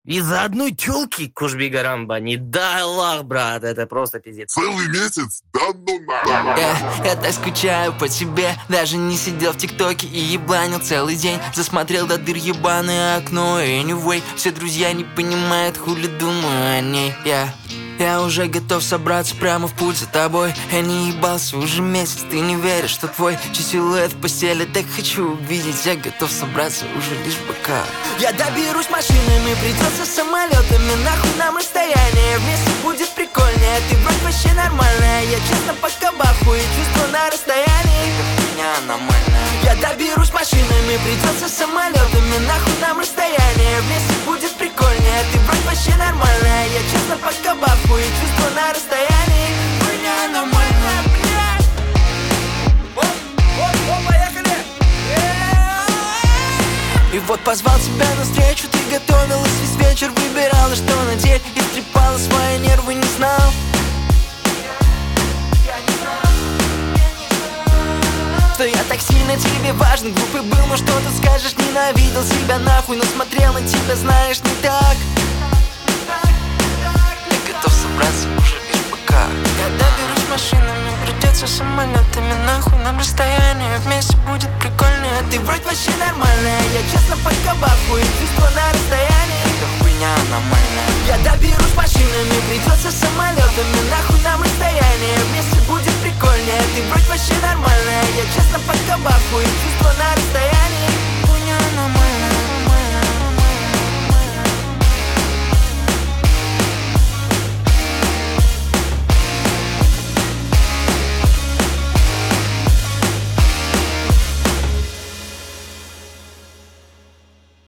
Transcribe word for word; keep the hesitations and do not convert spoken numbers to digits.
Из-за одной тёлки Кушби-Гарамба? Не дай Аллах, брат, это просто пиздец. Целый месяц? Да ну нахуй. Я, я так скучаю по тебе. Даже не сидел в ТикТоке и ебланил целый день. Засмотрел до дыр ебаное окно. Anyway, все друзья не понимают, хули думаю о ней. Я, я уже готов собраться прямо в путь за тобой. Я не ебался уже месяц, ты не веришь, что твой силуэт в постели так хочу увидеть. Я готов собраться уже лишь бока. Я доберусь машинами, придется самолетами. Нахуй нам расстояние, вместе будет прикольнее. Ты вроде вообще нормальная, я честно пока бахую. Чувство на расстоянии, меня аномальная. Я доберусь машинами, придется самолетами. Нахуй нам расстояние, вместе будет прикольнее. Ты вроде вообще нормальная, я честно пока бахую. Чувство на расстоянии, меня аномальная, блядь. Оп, оп, оп, поехали! И вот позвал тебя на встречу, ты готовилась весь вечер, выбирала, что надеть, и трепала свои нервы, не знал. Что я так сильно тебе важен, глупый был, но что ты скажешь, ненавидел себя нахуй, но смотрел на тебя, знаешь, не так. Я готов собраться уже лишь пока. Я доберусь машинами, придется самолетами. Нахуй нам расстояние, вместе будет прикольнее. Ты вроде вообще нормальная, я честно пока бахую. Чувство на расстоянии, это хуйня аномальная. Я доберусь машинами, придется самолетами. Нахуй нам расстояние, вместе будет прикольнее. Ты вроде вообще нормальная, я честно пока бахую. Чувство на расстоянии.